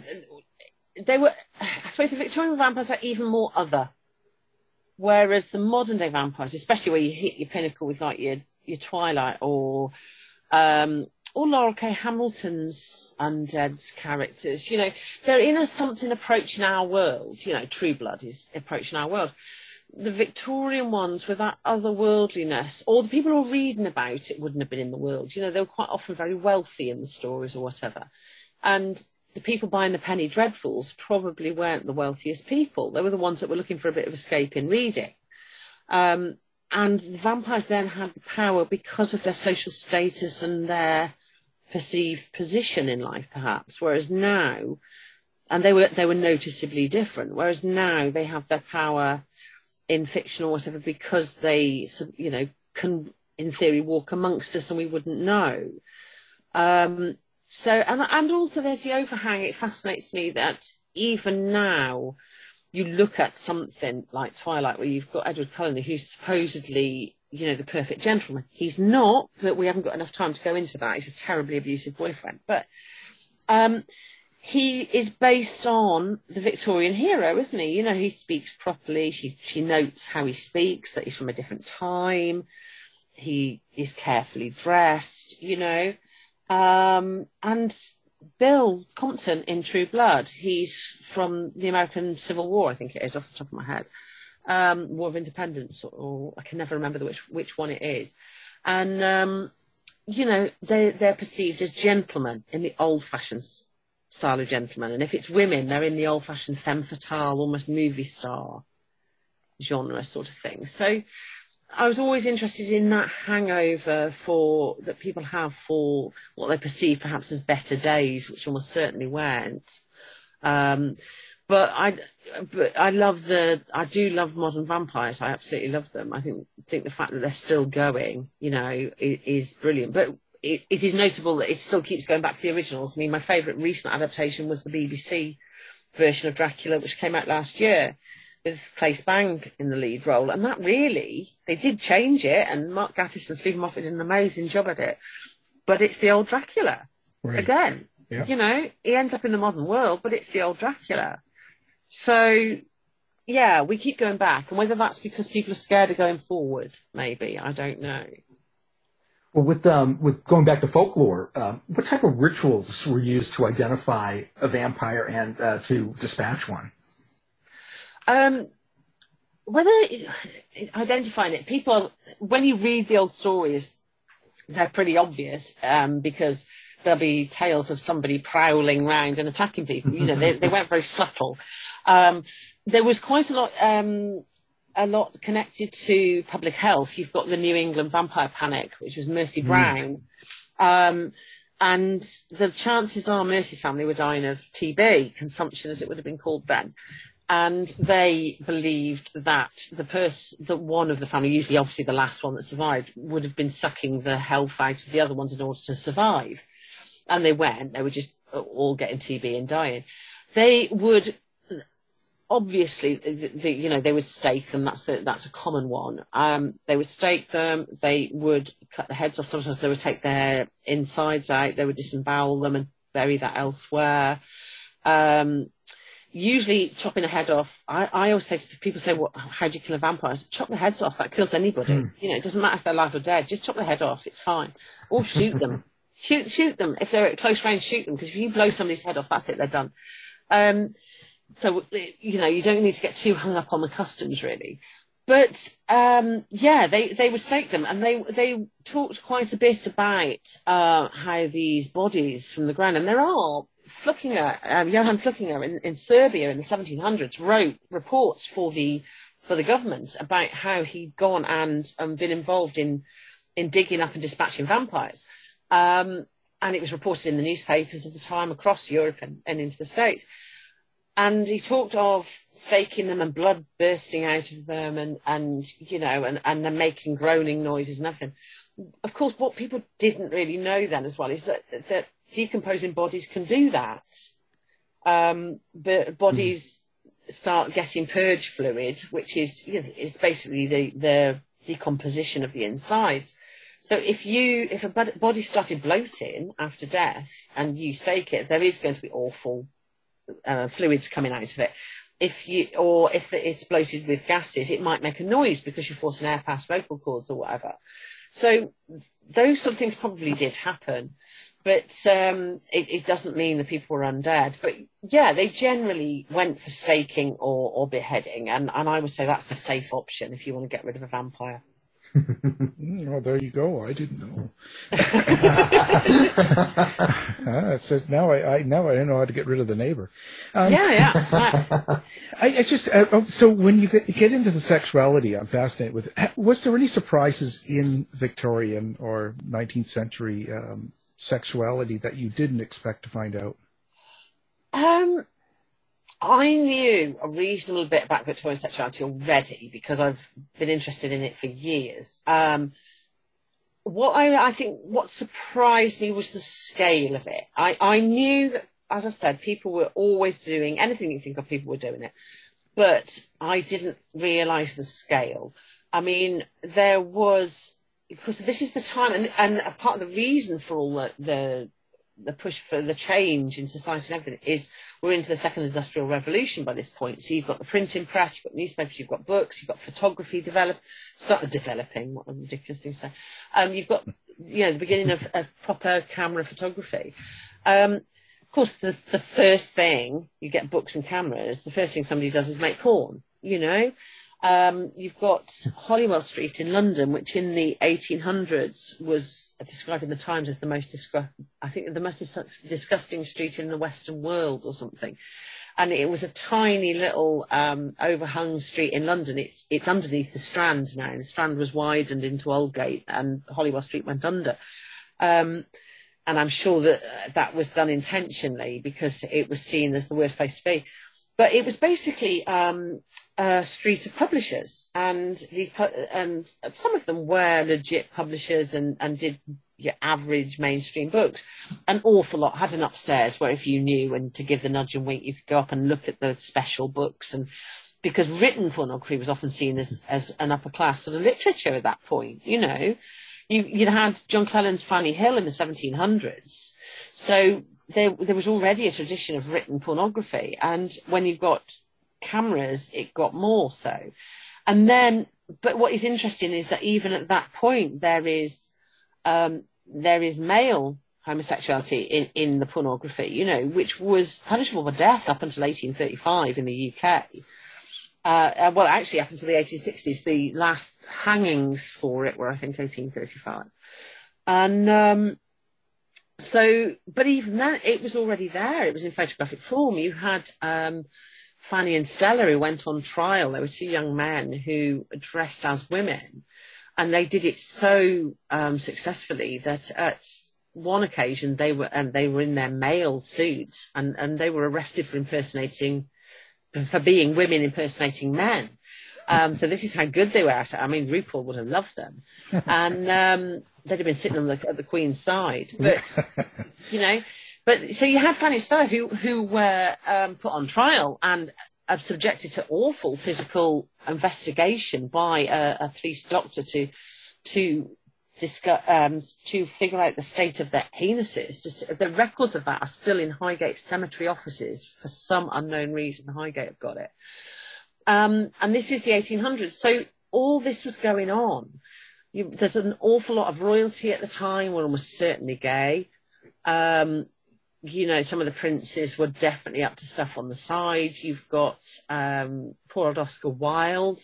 I suppose the Victorian vampires are even more other. Whereas the modern day vampires, especially where you hit your pinnacle with like your Twilight or Laurel K. Hamilton's undead characters, they're in something approaching our world. True Blood is approaching our world. The Victorian ones with that otherworldliness, or the people who are reading about it wouldn't have been in the world. They were quite often very wealthy in the stories or whatever. And the people buying the Penny Dreadfuls probably weren't the wealthiest people. They were the ones that were looking for a bit of escape in reading. And the vampires then had the power because of their social status and their perceived position in life, perhaps. Whereas now, and they were noticeably different. Whereas now they have their power in fiction or whatever because they, can in theory walk amongst us and we wouldn't know. So, and also there's the overhang. It fascinates me that even now you look at something like Twilight where you've got Edward Cullen, who's supposedly, the perfect gentleman. He's not, but we haven't got enough time to go into that. He's a terribly abusive boyfriend. But he is based on the Victorian hero, isn't he? He speaks properly. She notes how he speaks, that he's from a different time. He is carefully dressed, and Bill Compton in True Blood, he's from the American Civil War, I think it is, off the top of my head. War of Independence, or I can never remember which one it is. And, they're perceived as gentlemen in the old-fashioned style of gentlemen. And if it's women, they're in the old-fashioned femme fatale, almost movie star genre sort of thing. So I was always interested in that hangover that people have for what they perceive perhaps as better days, which almost certainly weren't. But I do love modern vampires. I absolutely love them. I think the fact that they're still going, is brilliant. But it is notable that it still keeps going back to the originals. I mean, my favourite recent adaptation was the BBC version of Dracula, which came out last year, with Claes Bang in the lead role. And that really, they did change it, and Mark Gatiss and Stephen Moffat did an amazing job at it. But it's the old Dracula. Right. Again. Yeah. He ends up in the modern world, but it's the old Dracula. So, yeah, we keep going back. And whether that's because people are scared of going forward, maybe, I don't know. Well, with going back to folklore, what type of rituals were used to identify a vampire and to dispatch one? Identifying it, people, when you read the old stories, they're pretty obvious, because there'll be tales of somebody prowling around and attacking people. They weren't very subtle. There was quite a lot connected to public health. You've got the New England vampire panic, which was Mercy Brown. And the chances are Mercy's family were dying of TB, consumption as it would have been called then. And they believed that that one of the family, usually obviously the last one that survived, would have been sucking the health out of the other ones in order to survive. And they weren't. They were just all getting TB and dying. They would, obviously, they would stake them. That's a common one. They would stake them. They would cut the heads off. Sometimes they would take their insides out. They would disembowel them and bury that elsewhere. Usually chopping a head off, I always say to people, well, how do you kill a vampire? Chop the heads off. That kills anybody. It doesn't matter if they're alive or dead. Just chop the head off. It's fine. Or shoot them. Shoot them. If they're at close range, shoot them. Because if you blow somebody's head off, that's it. They're done. So, you don't need to get too hung up on the customs, really. But, they would stake them. And they talked quite a bit about how these bodies from the ground, and there are Johann Flückiger in Serbia in the 1700s wrote reports for the government about how he'd gone and been involved in digging up and dispatching vampires. And it was reported in the newspapers of the time across Europe and into the States. And he talked of staking them and blood bursting out of them and them making groaning noises and everything. Of course, what people didn't really know then as well is that decomposing bodies can do that. But bodies start getting purge fluid, which is, you know, is basically the decomposition of the insides. So if a body started bloating after death and you stake it, there is going to be awful fluids coming out of it. If it's bloated with gases, it might make a noise because you're forcing air past vocal cords or whatever. So those sort of things probably did happen, but it doesn't mean that people were undead. But yeah, they generally went for staking or beheading, and I would say that's a safe option if you want to get rid of a vampire. Well, there you go. I didn't know. So now I know how to get rid of the neighbor. So when you get into the sexuality, I'm fascinated with it. Was there any surprises in Victorian or 19th century sexuality that you didn't expect to find out? I knew a reasonable bit about Victorian sexuality already because I've been interested in it for years. What surprised me was the scale of it. I knew that, as I said, people were always doing anything you think of, people were doing it, but I didn't realise the scale. I mean, there was, because this is the time, and a part of the reason for all the push for the change in society and everything is we're into the second industrial revolution by this point. So you've got the printing press, you've got newspapers, you've got books, you've got photography started developing, what a ridiculous thing to say. You've got, you know, the beginning of proper camera photography. Of course, the first thing, you get books and cameras, the first thing somebody does is make porn, you know. You've got Holywell Street in London, which in the 1800s was described in the Times as the most disgusting street in the Western world or something. And it was a tiny little overhung street in London. It's underneath the Strand now. The Strand was widened into Aldgate and Holywell Street went under. And I'm sure that was done intentionally because it was seen as the worst place to be. But it was basically a street of publishers, and and some of them were legit publishers and did your average mainstream books. An awful lot had an upstairs where if you knew and to give the nudge and wink, you could go up and look at the special books. And because written pornography was often seen as an upper class sort of literature at that point, you know, you'd had John Cleland's Fanny Hill in the 1700s. So there was already a tradition of written pornography, and when you've got cameras, it got more so. And then, but what is interesting is that even at that point, there is male homosexuality in the pornography, you know, which was punishable by death up until 1835 in the UK. Well, actually, up until the 1860s, the last hangings for it were, I think, 1835. And but even then, it was already there. It was in photographic form. You had Fanny and Stella who went on trial. There were two young men who dressed as women, and they did it so successfully that at one occasion they were in their male suits, and they were arrested for being women impersonating men. So this is how good they were at it. I mean, RuPaul would have loved them, and they'd have been sitting at the Queen's side. But you know, so you had Fanny and Stella who were put on trial and subjected to awful physical investigation by a police doctor to figure out the state of their penises. The records of that are still in Highgate Cemetery offices for some unknown reason. Highgate have got it. And this is the 1800s. So all this was going on. There's an awful lot of royalty at the time. One was certainly gay. You know, some of the princes were definitely up to stuff on the side. You've got poor old Oscar Wilde,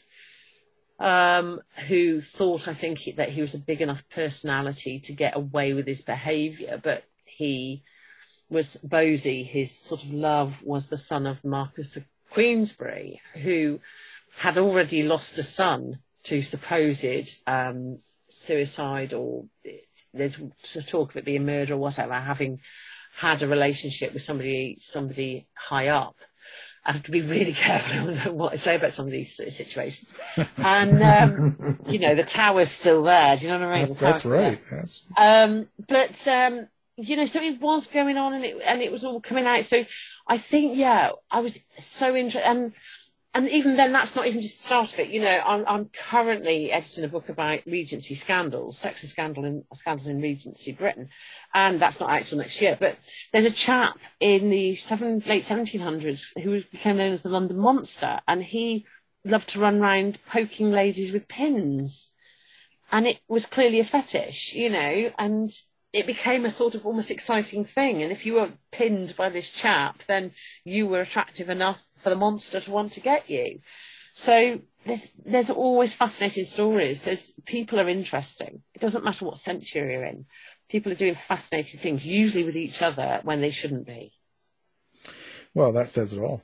who thought, I think, that he was a big enough personality to get away with his behaviour, but he was Bosie. His sort of love was the son of the Marquess of Queensberry, who had already lost a son to supposed suicide, or there's talk of it being murder or whatever, having had a relationship with somebody high up. I have to be really careful on what I say about some of these situations. And, you know, the tower's still there. Do you know what I mean? That's right. But, you know, so it was going on and it was all coming out. So I think, I was so interested, and even then, that's not even just the start of it. You know, I'm currently editing a book about Regency scandals, sexist scandals in Regency Britain, and that's not out till next year. But there's a chap in the late 1700s who became known as the London Monster, and he loved to run around poking ladies with pins, and it was clearly a fetish, you know, and it became a sort of almost exciting thing. And if you were pinned by this chap, then you were attractive enough for the monster to want to get you. So there's always fascinating stories. People are interesting. It doesn't matter what century you're in. People are doing fascinating things, usually with each other when they shouldn't be. Well, that says it all.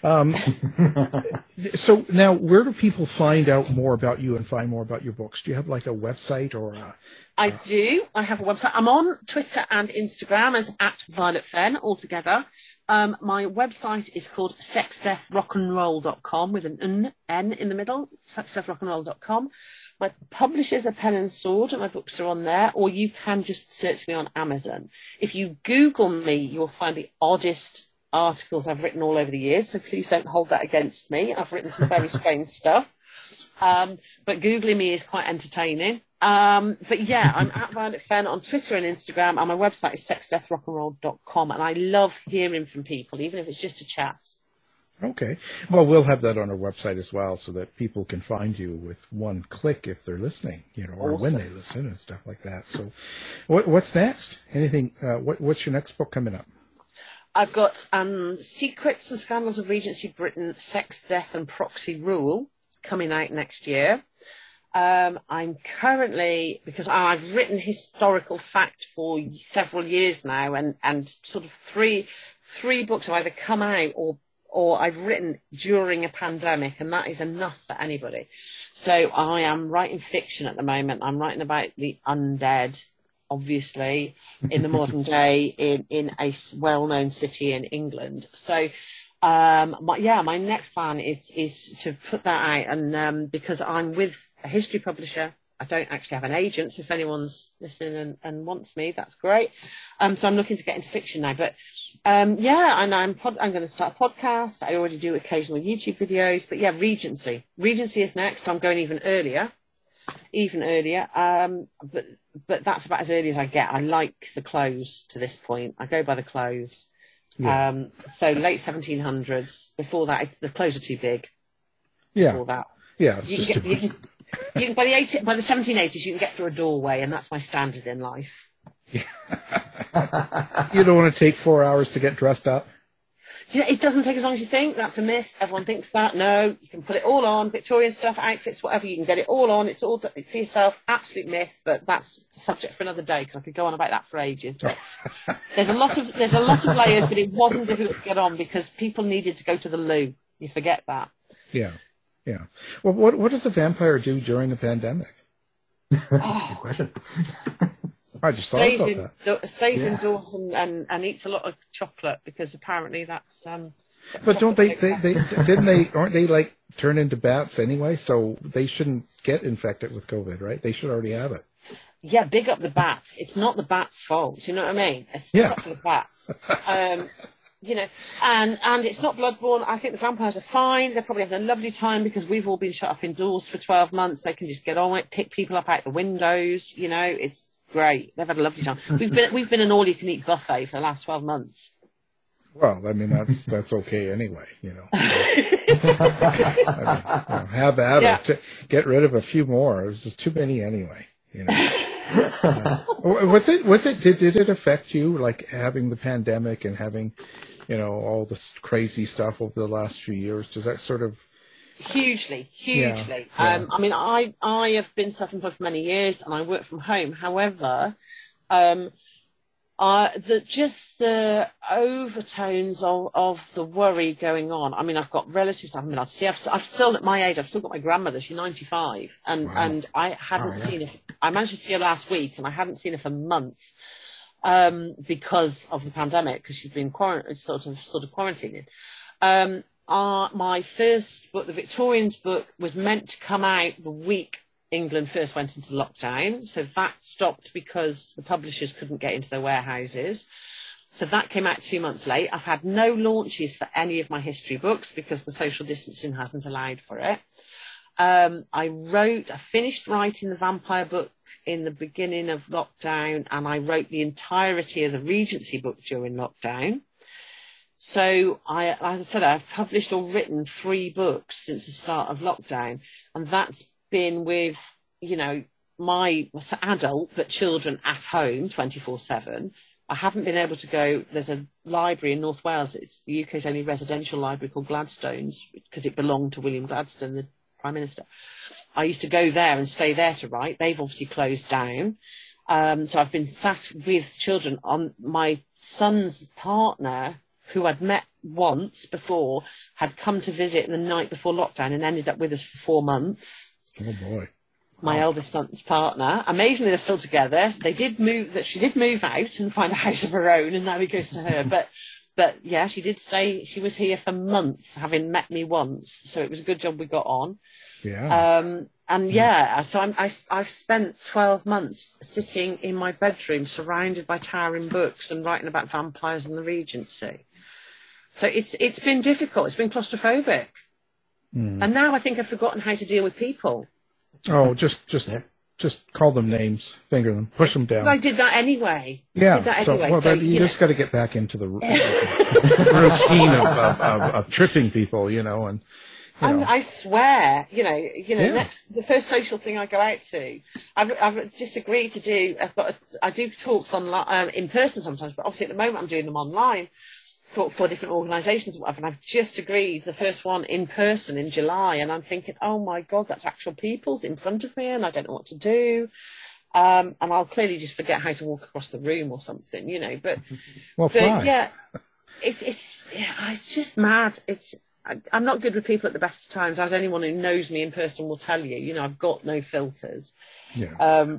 So now, where do people find out more about you and find more about your books? Do you have like a website or I do. I have a website. I'm on Twitter and Instagram as @VioletFenn altogether. My website is called sexdeathrockandroll.com with an N in the middle, sexdeathrockandroll.com. My publishers are Pen and Sword, and my books are on there, or you can just search me on Amazon. If you Google me, you'll find the oddest articles I've written all over the years, so please don't hold that against me. I've written some very strange stuff. But Googling me is quite entertaining. But yeah, I'm @VioletFenn on Twitter and Instagram, and my website is sexdeathrockandroll.com, and I love hearing from people, even if it's just a chat. Okay. Well, we'll have that on our website as well, so that people can find you with one click if they're listening, you know, or when they listen and stuff like that. So what's next? Anything, what's your next book coming up? I've got Secrets and Scandals of Regency Britain, Sex, Death and Proxy Rule coming out next year. I'm currently, because I've written historical fact for several years now, and sort of three books have either come out or I've written during a pandemic, and that is enough for anybody. So I am writing fiction at the moment. I'm writing about the undead, obviously, in the modern day in a well-known city in England. So my next plan is to put that out, and because I'm with a history publisher, I don't actually have an agent, so if anyone's listening and wants me, that's great. So I'm looking to get into fiction now, but and I'm going to start a podcast. I already do occasional YouTube videos, but yeah, Regency is next, so I'm going even earlier. But that's about as early as I get. I like the close to this point. I go by the close. Yeah. So late 1700s. Before that, the clothes are too big. Yeah. Before that. Yeah, it's just too big. You can, by the 1780s, you can get through a doorway, and that's my standard in life. You don't want to take 4 hours to get dressed up? It doesn't take as long as you think. That's a myth. Everyone thinks that. No, you can put it all on. Victorian stuff, outfits, whatever. You can get it all on. It's all for yourself. Absolute myth, but that's a subject for another day, because I could go on about that for ages. But there's a lot of layers, but it wasn't difficult to get on because people needed to go to the loo. You forget that. Yeah. Yeah. Well, what does a vampire do during a pandemic? That's a good question. I just thought about that. Stays indoors and eats a lot of chocolate, because apparently that's. But don't they aren't they like turn into bats anyway? So they shouldn't get infected with COVID, right? They should already have it. Yeah, big up the bat. It's not the bat's fault. You know what I mean? It's not for the bats. You know, and it's not bloodborne. I think the vampires are fine. They're probably having a lovely time because we've all been shut up indoors for 12 months. They can just get on it, pick people up out the windows. You know, it's great. They've had a lovely time. We've been an all-you-can-eat buffet for the last 12 months. Well, I mean, that's okay anyway, you know. Have at it. Get rid of a few more. It was just too many anyway, you know. Did it affect you, like having the pandemic and having, you know, all this crazy stuff over the last few years? Does that sort of hugely? Yeah. I mean, I have been self-employed for many years and I work from home. However, the overtones of the worry going on. I mean, I've got relatives I've still at my age, I've still got my grandmother. She's 95, and I hadn't seen her. I managed to see her last week, and I hadn't seen her for months because of the pandemic, because she's been sort of quarantining. My first book, the Victorians book, was meant to come out the week England first went into lockdown, so that stopped because the publishers couldn't get into their warehouses. So that came out 2 months late. I've had no launches for any of my history books because the social distancing hasn't allowed for it. I finished writing the vampire book in the beginning of lockdown, and I wrote the entirety of the Regency book during lockdown. So as I said, I've published or written 3 books since the start of lockdown, and that's been with, my adult, but children at home 24/7. I haven't been able to go. There's a library in North Wales. It's the UK's only residential library called Gladstone's because it belonged to William Gladstone, the Prime Minister. I used to go there and stay there to write. They've obviously closed down. So I've been sat with children. On my son's partner, who I'd met once before, had come to visit the night before lockdown and ended up with us for 4 months. Oh, boy. My eldest son's partner. Amazingly, they're still together. She did move out and find a house of her own, and now he goes to her. But yeah, she did stay. She was here for months, having met me once. So it was a good job we got on. Yeah. So I've spent 12 months sitting in my bedroom, surrounded by towering books, and writing about vampires and the Regency. So it's been difficult. It's been claustrophobic. And now I think I've forgotten how to deal with people. Oh, just call them names, finger them, push them down. But I did that anyway. Yeah. You just got to get back into the routine of tripping people, and. I swear, the first social thing I go out to, I've just agreed to do. I do talks online, in person sometimes, but obviously at the moment I'm doing them online for different organisations and whatever. And I've just agreed the first one in person in July, and I'm thinking, oh my God, that's actual people's in front of me, and I don't know what to do. And I'll clearly just forget how to walk across the room or something, But yeah, it's just mad. I'm not good with people at the best of times, as anyone who knows me in person will tell you. I've got no filters. Yeah.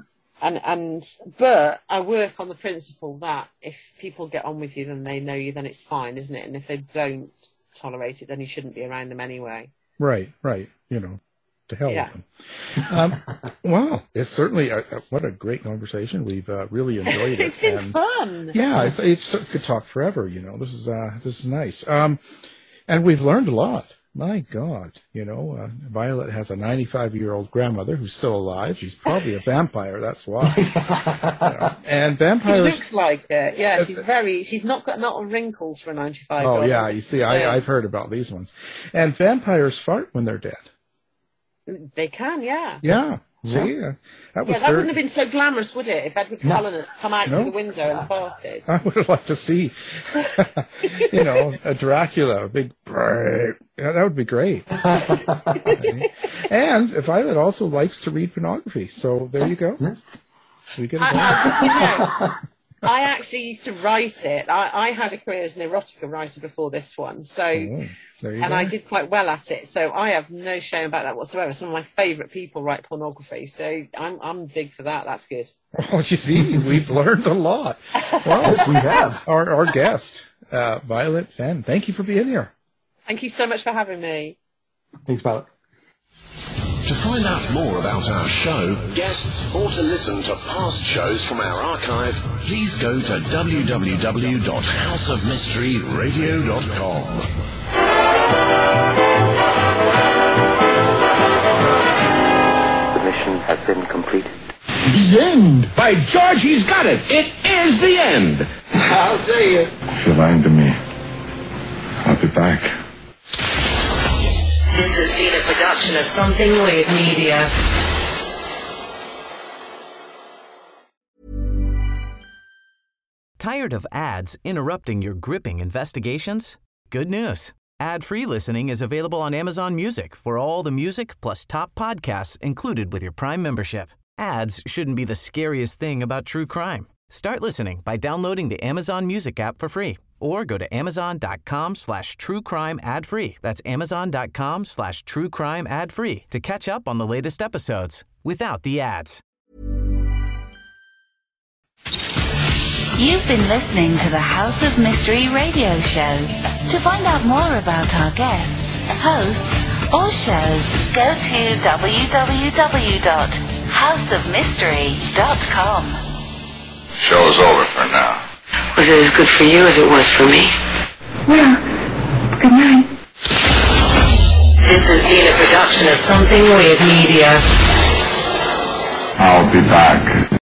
But I work on the principle that if people get on with you, then they know you, then it's fine, isn't it? And if they don't tolerate it, then you shouldn't be around them anyway. Right. To hell with them. Wow, it's certainly what a great conversation. We've really enjoyed it. It's been fun. Yeah, it's could talk forever. This is nice. And we've learned a lot. My God, Violet has a 95-year-old grandmother who's still alive. She's probably a vampire. That's why. And vampires. She looks like it. Yeah, she's not got a wrinkles for a 95-year-old. Oh yeah, you see, I've heard about these ones. And vampires fart when they're dead. They can, yeah. Yeah. See, that wouldn't have been so glamorous, would it? If Edward Cullen had come out through the window and farted. I would have liked to see, a Dracula, a big. Yeah, that would be great. And Violet also likes to read pornography, so there you go. We get I actually used to write it. I had a career as an erotica writer before this one, so I did quite well at it. So I have no shame about that whatsoever. Some of my favourite people write pornography, so I'm big for that. That's good. Oh, you see, we've learned a lot. Well, yes, we have. Our guest, Violet Fenn. Thank you for being here. Thank you so much for having me. Thanks, Violet. To find out more about our show, guests, or to listen to past shows from our archive, please go to www.houseofmysteryradio.com. The mission has been completed. The end! By George, he's got it! It is the end! I'll see you. If you're lying to me, I'll be back. This has been a production of Something Weird Media. Tired of ads interrupting your gripping investigations? Good news. Ad-free listening is available on Amazon Music for all the music plus top podcasts included with your Prime membership. Ads shouldn't be the scariest thing about true crime. Start listening by downloading the Amazon Music app for free. Or go to amazon.com/truecrime ad-free. That's amazon.com/truecrime ad-free to catch up on the latest episodes without the ads. You've been listening to the House of Mystery radio show. To find out more about our guests, hosts, or shows, go to www.houseofmystery.com. Show's over for now. Was it as good for you as it was for me? Well, good night. This has been a production of Something Weird Media. I'll be back.